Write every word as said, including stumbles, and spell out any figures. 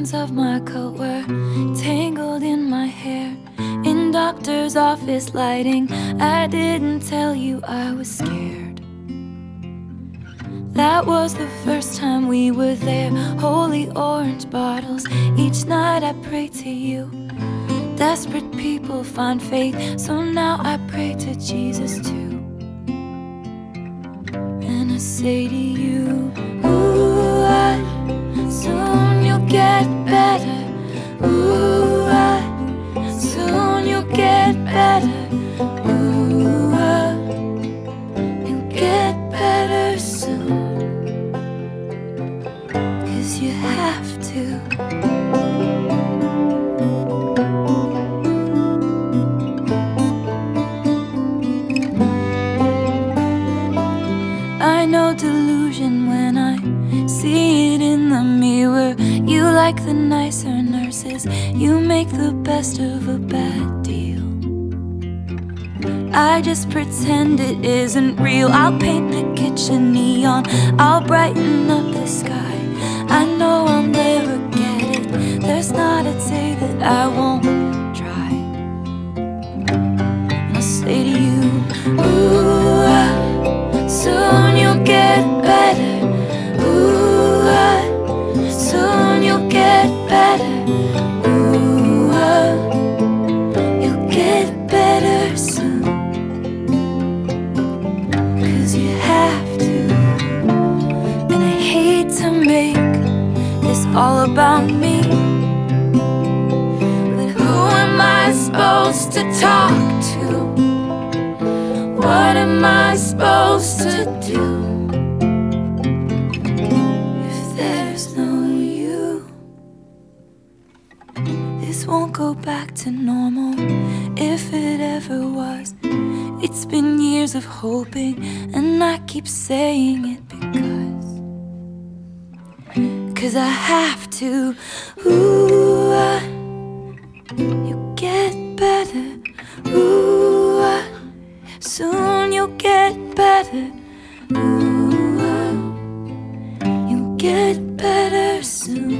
Visions of my cult were tangled in my hair. In doctor's office lighting, I didn't tell you I was scared. That was the first time we were there. Holy orange bottles, each night I pray to you. Desperate people find faith, so now I pray to Jesus too. And I say to you, ooh, I, soon you'll get better. Ooh, I, soon you'll get better. Ooh, I, you'll get better soon. 'Cause you have to. I know delusion when I see it in the mirror. You like the nicer nurses, you make the best of a bad deal. I just pretend it isn't real. I'll paint the kitchen neon, I'll brighten up the sky. I know I'll never get it, there's not a day that I won't try. And I'll say to you, ooh, I, soon you'll get better. Ooh, I, soon you'll get better. Ooh, I, you'll get better soon. 'Cause you have to. And I hate to make this all about me, but who am I supposed to talk to? What am I supposed to do if there's no you? This won't go back to normal, if it ever was. It's been years of hoping, and I keep saying it because Cause I have to. Ooh, I, you get better. Ooh, I, soon you'll get better. Ooh, you'll get better soon.